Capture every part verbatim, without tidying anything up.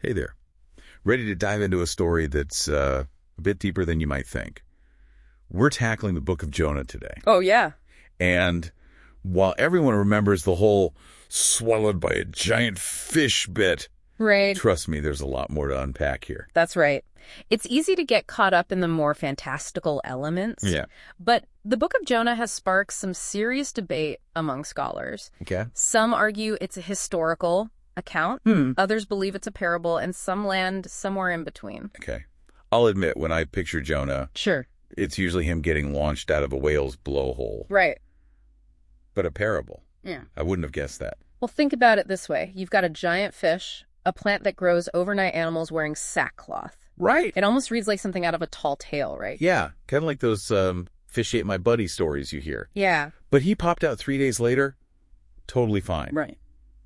Hey there. Ready to dive into a story that's uh, a bit deeper than you might think. We're tackling the book of Jonah today. Oh, yeah. And while everyone remembers the whole swallowed by a giant fish bit, Right. trust me, there's a lot more to unpack here. That's right. It's easy to get caught up in the more fantastical elements. Yeah. But the Book of Jonah has sparked some serious debate among scholars. Okay. Some argue it's a historical account. Hmm. Others believe it's a parable, and some land somewhere in between. Okay. I'll admit, when I picture Jonah, Sure. it's usually him getting launched out of a whale's blowhole. Right. But a parable. Yeah. I wouldn't have guessed that. Well, think about it this way. You've got a giant fish, a plant that grows overnight animals wearing sackcloth. Right. It almost reads like something out of a tall tale, right? Yeah. Kind of like those um, fish ate my buddy stories you hear. Yeah. But he popped out three days later, totally fine. Right.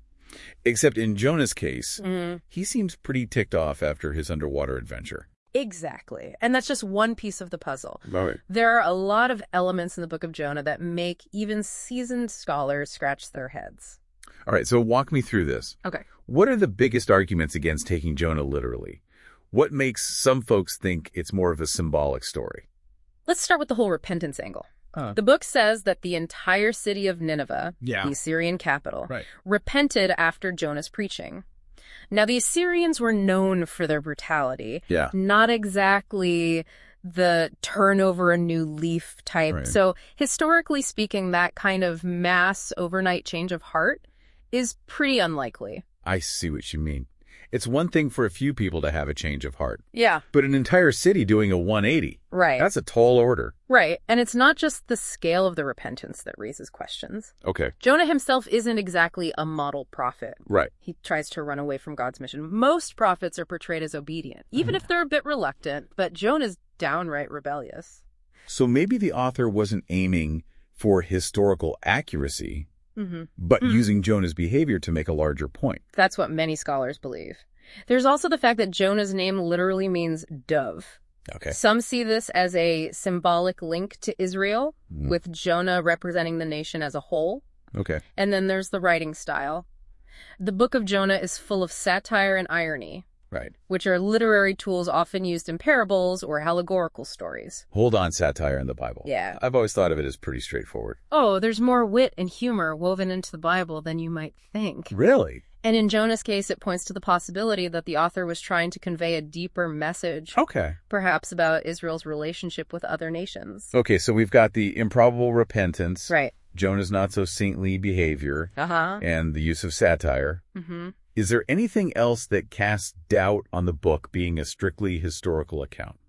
Except in Jonah's case, Mm-hmm. he seems pretty ticked off after his underwater adventure. Exactly. And that's just one piece of the puzzle. Right. There are a lot of elements in the Book of Jonah that make even seasoned scholars scratch their heads. All right, so walk me through this. Okay. What are the biggest arguments against taking Jonah literally? What makes some folks think it's more of a symbolic story? Let's start with the whole repentance angle. Uh, The book says that the entire city of Nineveh, Yeah. the Assyrian capital, Right. repented after Jonah's preaching. Now, the Assyrians were known for their brutality, Yeah. not exactly the turn over a new leaf type. Right. So historically speaking, that kind of mass overnight change of heart is pretty unlikely. I see what you mean. It's one thing for a few people to have a change of heart, Yeah, but an entire city doing a one eighty, right. that's a tall order. Right. And it's not just the scale of the repentance that raises questions. Okay. Jonah himself isn't exactly a model prophet. Right. He tries to run away from God's mission. Most prophets are portrayed as obedient, even if they're a bit reluctant, but Jonah's downright rebellious. So maybe the author wasn't aiming for historical accuracy, Mm-hmm. but Mm. using Jonah's behavior to make a larger point. That's what many scholars believe. There's also the fact that Jonah's name literally means dove. Okay. Some see this as a symbolic link to Israel, Mm. with Jonah representing the nation as a whole. Okay. And then there's the writing style. The Book of Jonah is full of satire and irony, Right. which are literary tools often used in parables or allegorical stories. Hold on, satire in the Bible. Yeah. I've always thought of it as pretty straightforward. Oh, there's more wit and humor woven into the Bible than you might think. Really? And in Jonah's case, it points to the possibility that the author was trying to convey a deeper message, Okay. perhaps about Israel's relationship with other nations. Okay, so we've got the improbable repentance, Right. Jonah's not so saintly behavior, Uh-huh. and the use of satire. Mm-hmm. Is there anything else that casts doubt on the book being a strictly historical account?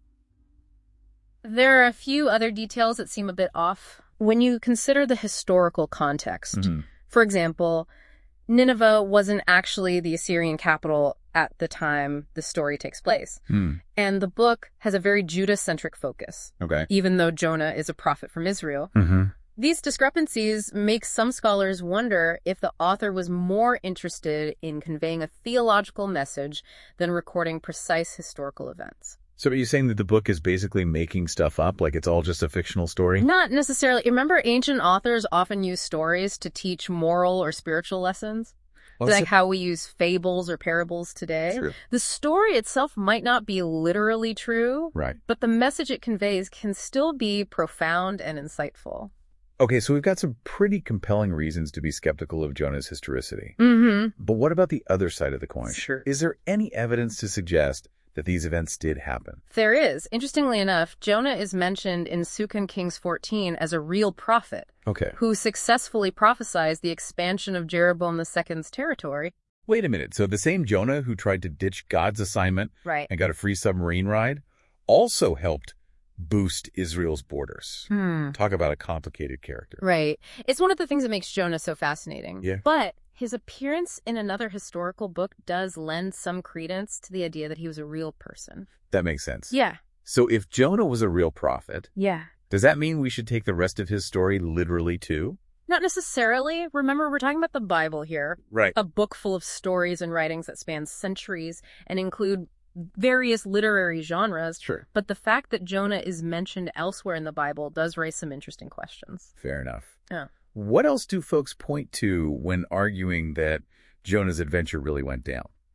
There are a few other details that seem a bit off. When you consider the historical context, Mhm. for example, Nineveh wasn't actually the Assyrian capital at the time the story takes place. Hmm. And the book has a very Judah-centric focus, Okay. even though Jonah is a prophet from Israel. Mm-hmm. These discrepancies make some scholars wonder if the author was more interested in conveying a theological message than recording precise historical events. So are you saying that the book is basically making stuff up, like it's all just a fictional story? Not necessarily. Remember, ancient authors often use stories to teach moral or spiritual lessons? Well, like so- how we use fables or parables today. True. The story itself might not be literally true, Right. but the message it conveys can still be profound and insightful. Okay, so we've got some pretty compelling reasons to be skeptical of Jonah's historicity. Mm-hmm. But what about the other side of the coin? Sure. Is there any evidence to suggest that these events did happen? There is. Interestingly enough, Jonah is mentioned in Second Kings fourteen as a real prophet Okay. who successfully prophesied the expansion of Jeroboam the Second's territory. Wait a minute. So the same Jonah who tried to ditch God's assignment Right. and got a free submarine ride also helped boost Israel's borders. Hmm. Talk about a complicated character. Right. It's one of the things that makes Jonah so fascinating. Yeah. But his appearance in another historical book does lend some credence to the idea that he was a real person. That makes sense. Yeah. So if Jonah was a real prophet, Yeah. does that mean we should take the rest of his story literally too? Not necessarily. Remember, we're talking about the Bible here, Right. a book full of stories and writings that span centuries and include various literary genres. Sure. But the fact that Jonah is mentioned elsewhere in the Bible does raise some interesting questions. Fair enough. Yeah. What else do folks point to when arguing that Jonah's adventure really went down?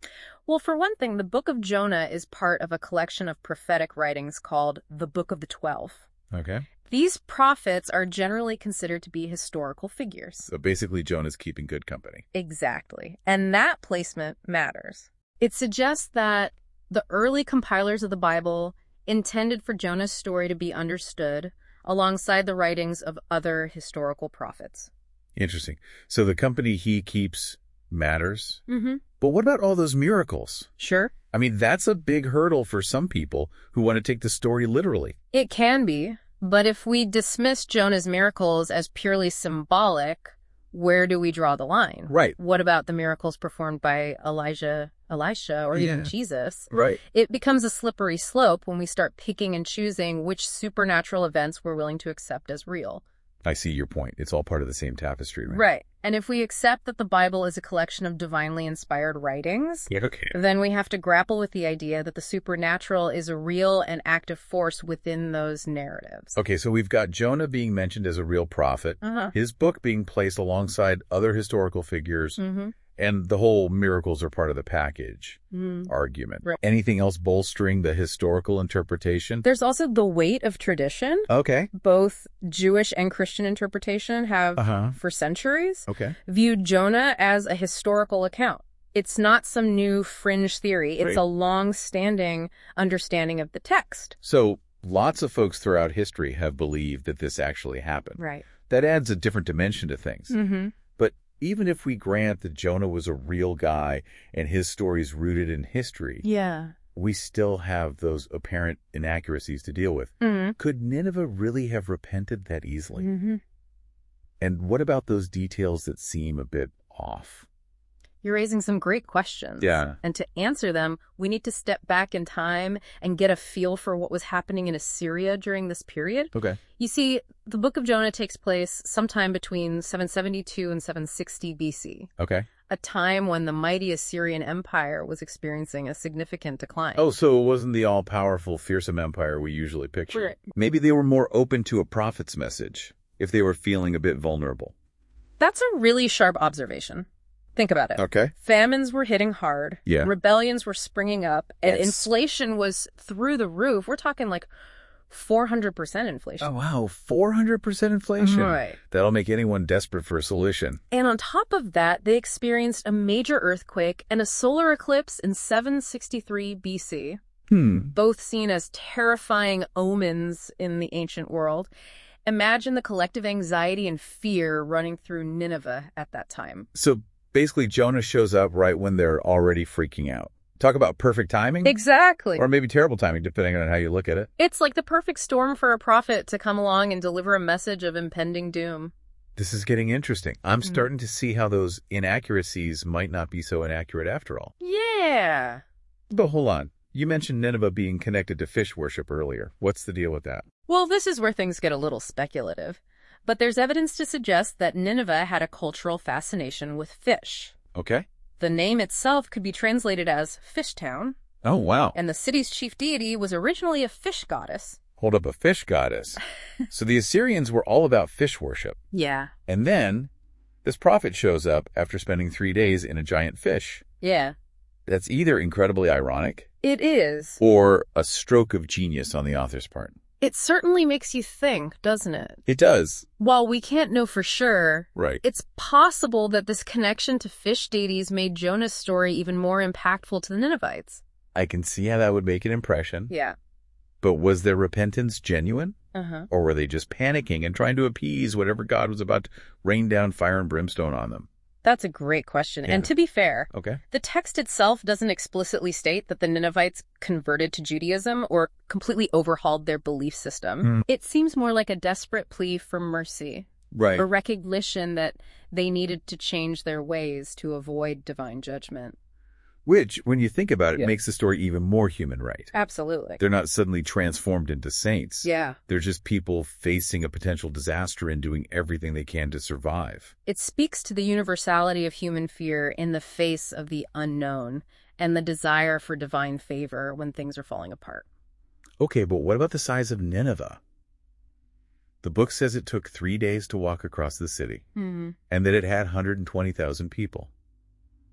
Well, for one thing, the Book of Jonah is part of a collection of prophetic writings called the Book of the Twelve. Okay. These prophets are generally considered to be historical figures. So basically, Jonah's keeping good company. Exactly. And that placement matters. It suggests that the early compilers of the Bible intended for Jonah's story to be understood alongside the writings of other historical prophets. Interesting. So the company he keeps matters? Mm-hmm. But what about all those miracles? Sure. I mean, that's a big hurdle for some people who want to take the story literally. It can be. But if we dismiss Jonah's miracles as purely symbolic, where do we draw the line? Right. What about the miracles performed by Elijah, Elisha, or even Yeah. Jesus? Right. It becomes a slippery slope when we start picking and choosing which supernatural events we're willing to accept as real. I see your point. It's all part of the same tapestry, right? Right. And if we accept that the Bible is a collection of divinely inspired writings, Yeah, okay. then we have to grapple with the idea that the supernatural is a real and active force within those narratives. Okay, so we've got Jonah being mentioned as a real prophet, Uh-huh. his book being placed alongside other historical figures, Mm-hmm. and the whole miracles are part of the package Mm. argument. Right. Anything else bolstering the historical interpretation? There's also the weight of tradition. Okay. Both Jewish and Christian interpretation have, Uh-huh. for centuries, Okay. viewed Jonah as a historical account. It's not some new fringe theory. It's Right. a long-standing understanding of the text. So lots of folks throughout history have believed that this actually happened. Right. That adds a different dimension to things. Mm-hmm. But even if we grant that Jonah was a real guy and his story's rooted in history, Yeah. we still have those apparent inaccuracies to deal with. Mm-hmm. Could Nineveh really have repented that easily? Mm-hmm. And what about those details that seem a bit off? You're raising some great questions. Yeah. And to answer them, we need to step back in time and get a feel for what was happening in Assyria during this period. Okay. You see, the Book of Jonah takes place sometime between seven seventy-two and seven sixty B C, Okay. a time when the mighty Assyrian Empire was experiencing a significant decline. Oh, so it wasn't the all-powerful, fearsome empire we usually picture. Right. Maybe they were more open to a prophet's message if they were feeling a bit vulnerable. That's a really sharp observation. Think about it. Okay. Famines were hitting hard. Yeah. Rebellions were springing up. And Yes. inflation was through the roof. We're talking like four hundred percent inflation. Oh, wow. four hundred percent inflation. Right. That'll make anyone desperate for a solution. And on top of that, they experienced a major earthquake and a solar eclipse in seven sixty-three B C, Hmm. both seen as terrifying omens in the ancient world. Imagine the collective anxiety and fear running through Nineveh at that time. So basically, Jonah shows up right when they're already freaking out. Talk about perfect timing? Exactly. Or maybe terrible timing, depending on how you look at it. It's like the perfect storm for a prophet to come along and deliver a message of impending doom. This is getting interesting. I'm Mhm. starting to see how those inaccuracies might not be so inaccurate after all. Yeah. But hold on. You mentioned Nineveh being connected to fish worship earlier. What's the deal with that? Well, this is where things get a little speculative. But there's evidence to suggest that Nineveh had a cultural fascination with fish. Okay. The name itself could be translated as Fish Town, Oh, wow. and the city's chief deity was originally a fish goddess. Hold up, a fish goddess. So the Assyrians were all about fish worship. Yeah. And then this prophet shows up after spending three days in a giant fish. Yeah. That's either incredibly ironic It is. or a stroke of genius on the author's part. It certainly makes you think, doesn't it? It does. While we can't know for sure, Right. it's possible that this connection to fish deities made Jonah's story even more impactful to the Ninevites. I can see how that would make an impression. Yeah. But was their repentance genuine? Uh-huh. Or were they just panicking and trying to appease whatever God was about to rain down fire and brimstone on them? That's a great question. Yeah. And to be fair, Okay. the text itself doesn't explicitly state that the Ninevites converted to Judaism or completely overhauled their belief system. Hmm. It seems more like a desperate plea for mercy, Right. a recognition that they needed to change their ways to avoid divine judgment. Which, when you think about it, Yeah. makes the story even more human, right? Absolutely. They're not suddenly transformed into saints. Yeah. They're just people facing a potential disaster and doing everything they can to survive. It speaks to the universality of human fear in the face of the unknown and the desire for divine favor when things are falling apart. Okay, but what about the size of Nineveh? The book says it took three days to walk across the city, Hmm. and that it had one hundred twenty thousand people.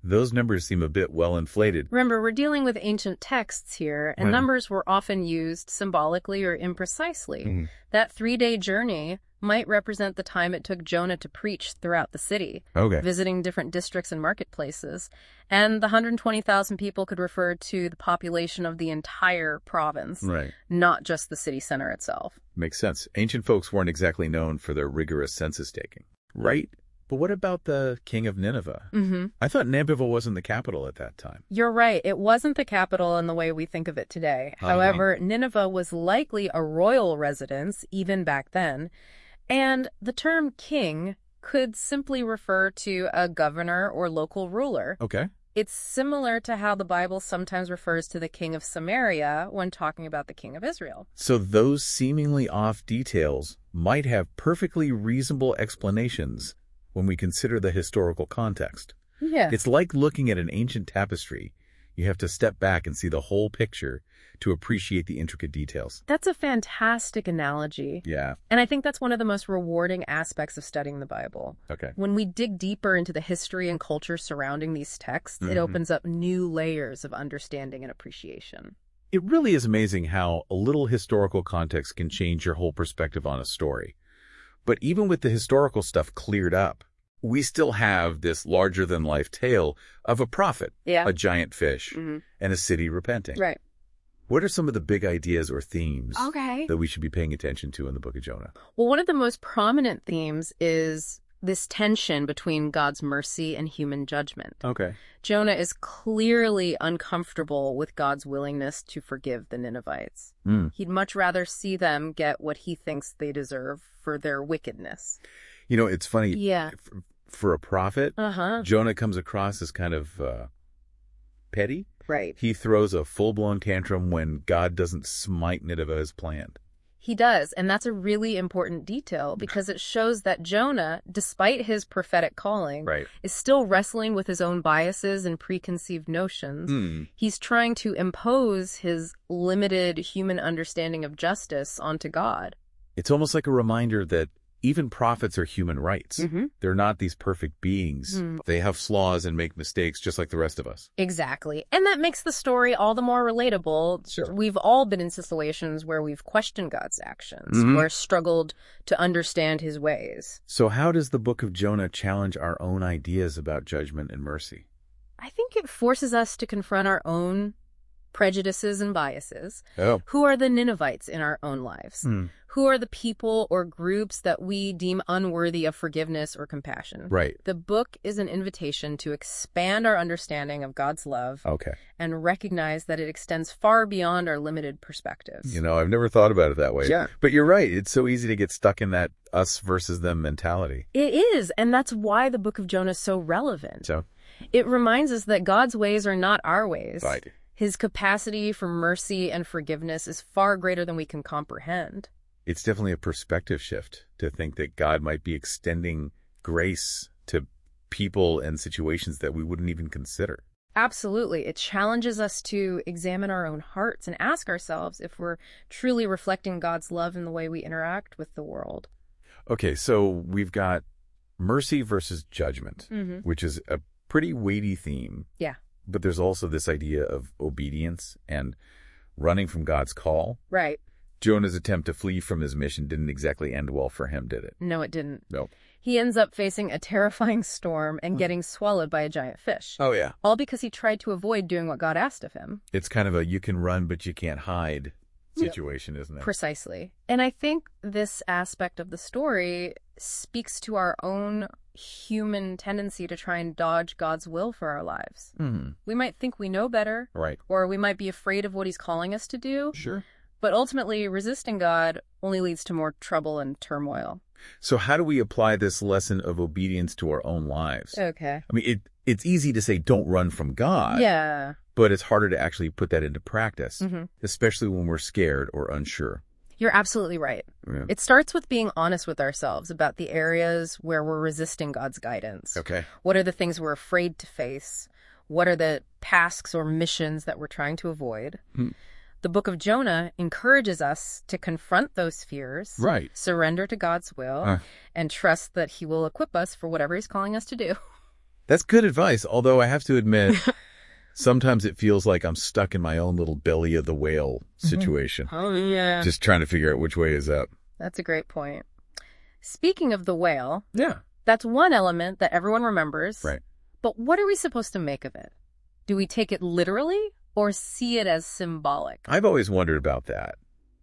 Those numbers seem a bit well inflated. Remember, we're dealing with ancient texts here, and Right. numbers were often used symbolically or imprecisely. Mhm. That three-day journey might represent the time it took Jonah to preach throughout the city, Okay. visiting different districts and marketplaces. And the one hundred twenty thousand people could refer to the population of the entire province, Right. not just the city center itself. Makes sense. Ancient folks weren't exactly known for their rigorous census taking. Right. But what about the king of Nineveh? Mm-hmm. I thought Nineveh wasn't the capital at that time. You're right. It wasn't the capital in the way we think of it today. Uh-huh. However, Nineveh was likely a royal residence even back then. And the term king could simply refer to a governor or local ruler. Okay. It's similar to how the Bible sometimes refers to the king of Samaria when talking about the king of Israel. So those seemingly off details might have perfectly reasonable explanations when we consider the historical context. Yeah. It's like looking at an ancient tapestry. You have to step back and see the whole picture to appreciate the intricate details. That's a fantastic analogy. Yeah. And I think that's one of the most rewarding aspects of studying the Bible. Okay. When we dig deeper into the history and culture surrounding these texts, Mhm. it opens up new layers of understanding and appreciation. It really is amazing how a little historical context can change your whole perspective on a story. But even with the historical stuff cleared up, we still have this larger-than-life tale of a prophet, Yeah. a giant fish, Mm-hmm. and a city repenting. Right. What are some of the big ideas or themes Okay. that we should be paying attention to in the book of Jonah? Well, one of the most prominent themes is this tension between God's mercy and human judgment. Okay. Jonah is clearly uncomfortable with God's willingness to forgive the Ninevites. Mm. He'd much rather see them get what he thinks they deserve for their wickedness. You know, it's funny. Yeah. For, for a prophet, Uh-huh. Jonah comes across as kind of uh, petty. Right. He throws a full-blown tantrum when God doesn't smite Nineveh as planned. He does, and that's a really important detail because it shows that Jonah, despite his prophetic calling, Right. is still wrestling with his own biases and preconceived notions. Mm. He's trying to impose his limited human understanding of justice onto God. It's almost like a reminder that even prophets are human rights. Mm-hmm. They're not these perfect beings. Mm. They have flaws and make mistakes just like the rest of us. Exactly. And that makes the story all the more relatable. Sure. We've all been in situations where we've questioned God's actions Mhm. or struggled to understand his ways. So how does the book of Jonah challenge our own ideas about judgment and mercy? I think it forces us to confront our own prejudices and biases. Oh. Who are the Ninevites in our own lives? Mm. Who are the people or groups that we deem unworthy of forgiveness or compassion? Right. The book is an invitation to expand our understanding of God's love Okay. and recognize that it extends far beyond our limited perspectives. You know, I've never thought about it that way. Yeah. But you're right. It's so easy to get stuck in that us versus them mentality. It is, and that's why the book of Jonah is so relevant. So, It reminds us that God's ways are not our ways. right. His capacity for mercy and forgiveness is far greater than we can comprehend. It's definitely a perspective shift to think that God might be extending grace to people and situations that we wouldn't even consider. Absolutely. It challenges us to examine our own hearts and ask ourselves if we're truly reflecting God's love in the way we interact with the world. Okay, so we've got mercy versus judgment, Mm-hmm. which is a pretty weighty theme. Yeah. But there's also this idea of obedience and running from God's call. Right. Jonah's attempt to flee from his mission didn't exactly end well for him, did it? No, it didn't. No. He ends up facing a terrifying storm and getting swallowed by a giant fish. Oh, yeah. All because he tried to avoid doing what God asked of him. It's kind of a you can run, but you can't hide situation, isn't it? Precisely. And I think this aspect of the story speaks to our own human tendency to try and dodge God's will for our lives. Hmm. We might think we know better, Right. or we might be afraid of what he's calling us to do, Sure. but ultimately resisting God only leads to more trouble and turmoil. So how do we apply this lesson of obedience to our own lives? Okay. I mean, it it's easy to say don't run from God, Yeah. but it's harder to actually put that into practice, Mhm. especially when we're scared or unsure. You're absolutely right. Yeah. It starts with being honest with ourselves about the areas where we're resisting God's guidance. Okay. What are the things we're afraid to face? What are the tasks or missions that we're trying to avoid? Hmm. The book of Jonah encourages us to confront those fears, Right. surrender to God's will, Uh. and trust that he will equip us for whatever he's calling us to do. That's good advice, although I have to admit, sometimes it feels like I'm stuck in my own little belly of the whale situation. Oh, yeah. Just trying to figure out which way is up. That's a great point. Speaking of the whale, Yeah. that's one element that everyone remembers. Right. But what are we supposed to make of it? Do we take it literally or see it as symbolic? I've always wondered about that.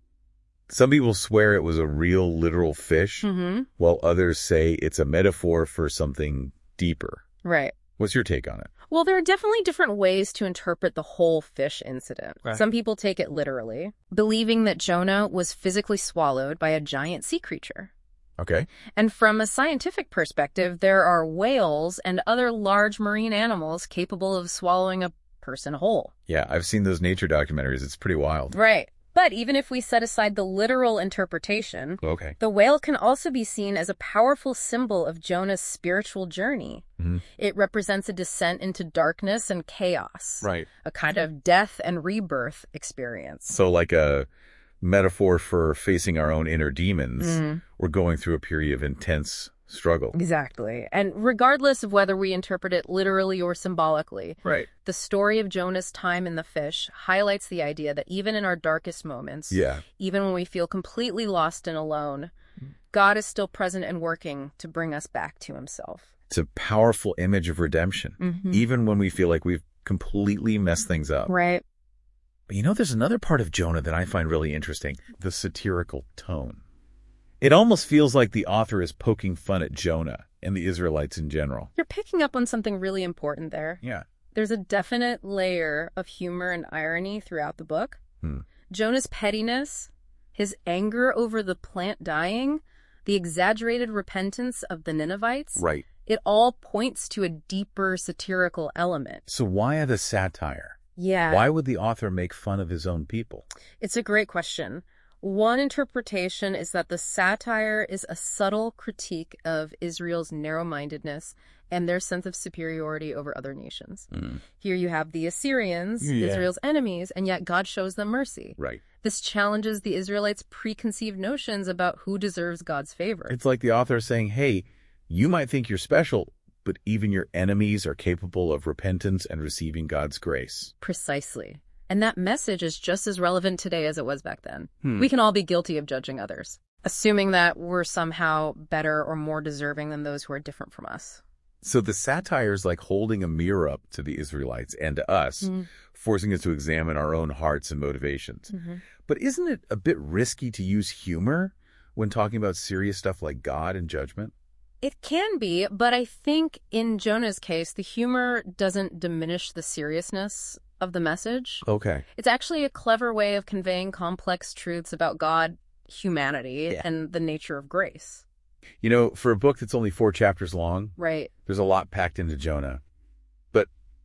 Some people swear it was a real literal fish, Mm-hmm. while others say it's a metaphor for something deeper. Right. What's your take on it? Well, there are definitely different ways to interpret the whole fish incident. Right. Some people take it literally, believing that Jonah was physically swallowed by a giant sea creature. Okay. And from a scientific perspective, there are whales and other large marine animals capable of swallowing a person whole. Yeah, I've seen those nature documentaries. It's pretty wild. Right. But even if we set aside the literal interpretation, Okay. the whale can also be seen as a powerful symbol of Jonah's spiritual journey. Mm-hmm. It represents a descent into darkness and chaos, Right. a kind of death and rebirth experience. So like a metaphor for facing our own inner demons. Mm. We're going through a period of intense struggle. Exactly. And regardless of whether we interpret it literally or symbolically, Right. the story of Jonah's time in the fish highlights the idea that even in our darkest moments, Yeah. even when we feel completely lost and alone, God is still present and working to bring us back to himself. It's a powerful image of redemption, Mm-hmm. even when we feel like we've completely messed things up. Right. But you know, there's another part of Jonah that I find really interesting, the satirical tone. It almost feels like the author is poking fun at Jonah and the Israelites in general. You're picking up on something really important there. Yeah. There's a definite layer of humor and irony throughout the book. Hmm. Jonah's pettiness, his anger over the plant dying, the exaggerated repentance of the Ninevites, Right. it all points to a deeper satirical element. So why the satire? Yeah. Why would the author make fun of his own people? It's a great question. One interpretation is that the satire is a subtle critique of Israel's narrow-mindedness and their sense of superiority over other nations. Mm. Here you have the Assyrians, Yeah. Israel's enemies, and yet God shows them mercy. Right. This challenges the Israelites' preconceived notions about who deserves God's favor. It's like the author saying, hey, you might think you're special, but even your enemies are capable of repentance and receiving God's grace. Precisely. And that message is just as relevant today as it was back then. Hmm. We can all be guilty of judging others, assuming that we're somehow better or more deserving than those who are different from us. So the satire is like holding a mirror up to the Israelites and to us, Mm. forcing us to examine our own hearts and motivations. Mm-hmm. But isn't it a bit risky to use humor when talking about serious stuff like God and judgment? It can be, but I think in Jonah's case, the humor doesn't diminish the seriousness of the message. Okay. It's actually a clever way of conveying complex truths about God, humanity, Yeah. and the nature of grace. You know, for a book that's only four chapters long, Right. there's a lot packed into Jonah. But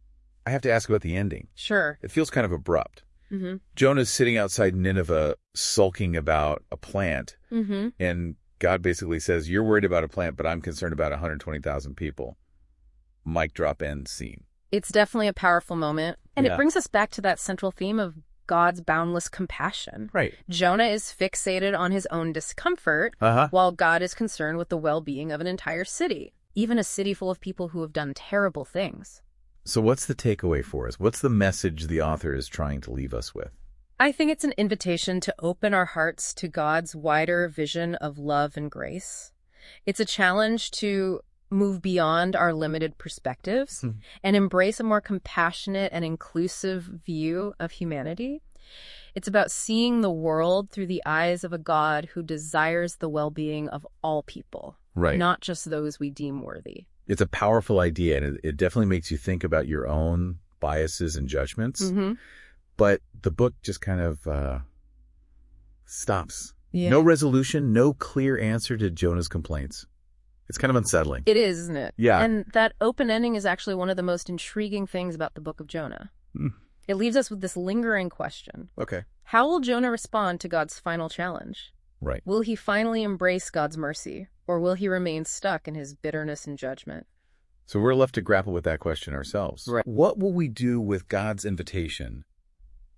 I have to ask about the ending. Sure. It feels kind of abrupt. Mm-hmm. Jonah's sitting outside Nineveh sulking about a plant, Mm-hmm. and God basically says, you're worried about a plant, but I'm concerned about one hundred twenty thousand people. Mic drop end scene. It's definitely a powerful moment. And Yeah. it brings us back to that central theme of God's boundless compassion. Right. Jonah is fixated on his own discomfort, Uh-huh. while God is concerned with the well-being of an entire city, even a city full of people who have done terrible things. So what's the takeaway for us? What's the message the author is trying to leave us with? I think it's an invitation to open our hearts to God's wider vision of love and grace. It's a challenge to move beyond our limited perspectives Hmm. and embrace a more compassionate and inclusive view of humanity. It's about seeing the world through the eyes of a God who desires the well-being of all people, Right. not just those we deem worthy. It's a powerful idea, and it, it definitely makes you think about your own biases and judgments. Mm-hmm. But the book just kind of uh, stops. Yeah. No resolution, no clear answer to Jonah's complaints. It's kind of unsettling. It is, isn't it? Yeah. And that open ending is actually one of the most intriguing things about the book of Jonah. Hmm. It leaves us with this lingering question. Okay. How will Jonah respond to God's final challenge? Right. Will he finally embrace God's mercy, or will he remain stuck in his bitterness and judgment? So we're left to grapple with that question ourselves. Right. What will we do with God's invitation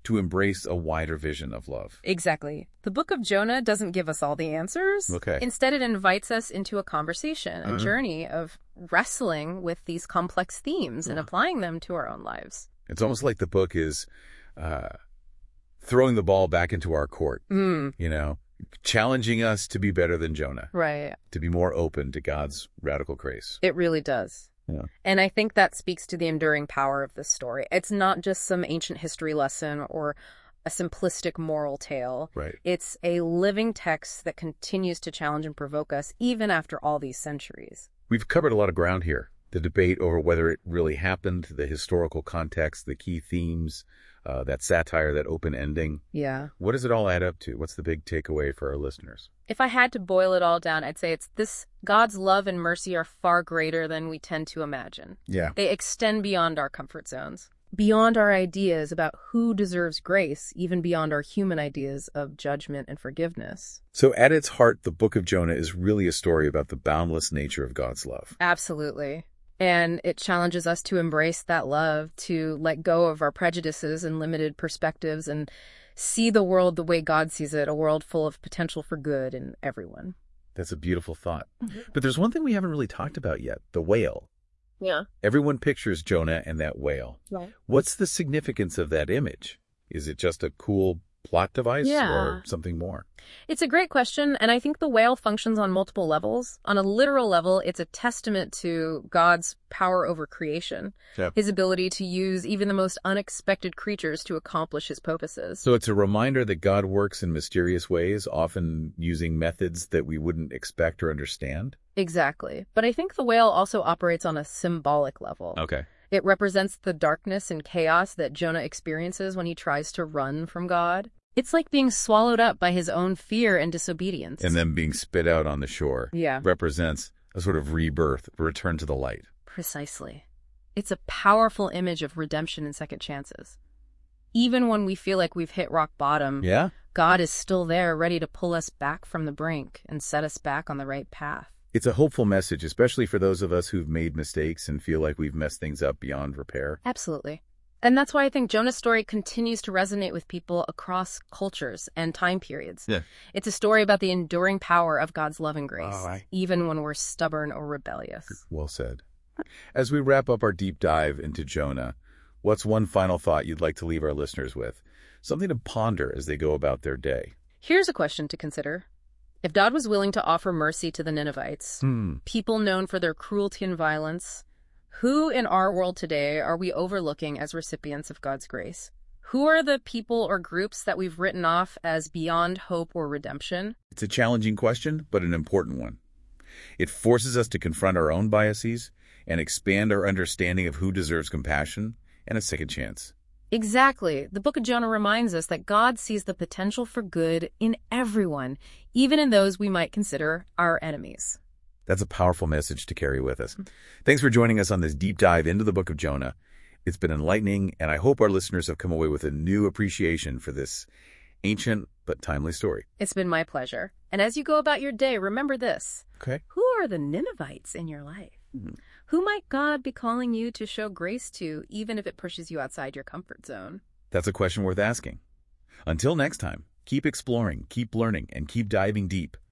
to embrace a wider vision of love. Exactly. The book of Jonah doesn't give us all the answers. Okay. Instead, it invites us into a conversation, a Uh-huh. journey of wrestling with these complex themes and Uh-huh. applying them to our own lives. It's almost like the book is uh, throwing the ball back into our court, Mm, you know, challenging us to be better than Jonah, right. to be more open to God's radical grace. It really does. Yeah. And I think that speaks to the enduring power of this story. It's not just some ancient history lesson or a simplistic moral tale. Right. It's a living text that continues to challenge and provoke us even after all these centuries. We've covered a lot of ground here. The debate over whether it really happened, the historical context, the key themes, uh, that satire, that open ending. Yeah. What does it all add up to? What's the big takeaway for our listeners? If I had to boil it all down, I'd say it's this: God's love and mercy are far greater than we tend to imagine. Yeah. They extend beyond our comfort zones, beyond our ideas about who deserves grace, even beyond our human ideas of judgment and forgiveness. So at its heart, the book of Jonah is really a story about the boundless nature of God's love. Absolutely. And it challenges us to embrace that love, to let go of our prejudices and limited perspectives and see the world the way God sees it, a world full of potential for good in everyone. That's a beautiful thought. But there's one thing we haven't really talked about yet, the whale. Yeah. Everyone pictures Jonah and that whale. Right. What's the significance of that image? Is it just a cool plot device Yeah. or something more? It's a great question, and I think the whale functions on multiple levels. On a literal level, it's a testament to God's power over creation, Yep. his ability to use even the most unexpected creatures to accomplish his purposes. So it's a reminder that God works in mysterious ways, often using methods that we wouldn't expect or understand. Exactly. But I think the whale also operates on a symbolic level. Okay. It represents the darkness and chaos that Jonah experiences when he tries to run from God. It's like being swallowed up by his own fear and disobedience. And then being spit out on the shore Yeah. represents a sort of rebirth, a return to the light. Precisely. It's a powerful image of redemption and second chances. Even when we feel like we've hit rock bottom, Yeah? God is still there, ready to pull us back from the brink and set us back on the right path. It's a hopeful message, especially for those of us who've made mistakes and feel like we've messed things up beyond repair. Absolutely. And that's why I think Jonah's story continues to resonate with people across cultures and time periods. Yeah. It's a story about the enduring power of God's love and grace, Oh, I- even when we're stubborn or rebellious. Well said. As we wrap up our deep dive into Jonah, what's one final thought you'd like to leave our listeners with? Something to ponder as they go about their day. Here's a question to consider. If God was willing to offer mercy to the Ninevites, Hmm. people known for their cruelty and violence, who in our world today are we overlooking as recipients of God's grace? Who are the people or groups that we've written off as beyond hope or redemption? It's a challenging question, but an important one. It forces us to confront our own biases and expand our understanding of who deserves compassion and a second chance. Exactly. The book of Jonah reminds us that God sees the potential for good in everyone, even in those we might consider our enemies. That's a powerful message to carry with us. Thanks for joining us on this deep dive into the book of Jonah. It's been enlightening, and I hope our listeners have come away with a new appreciation for this ancient but timely story. It's been my pleasure. And as you go about your day, remember this. Okay. Who are the Ninevites in your life? Mm-hmm. Who might God be calling you to show grace to, even if it pushes you outside your comfort zone? That's a question worth asking. Until next time, keep exploring, keep learning, and keep diving deep.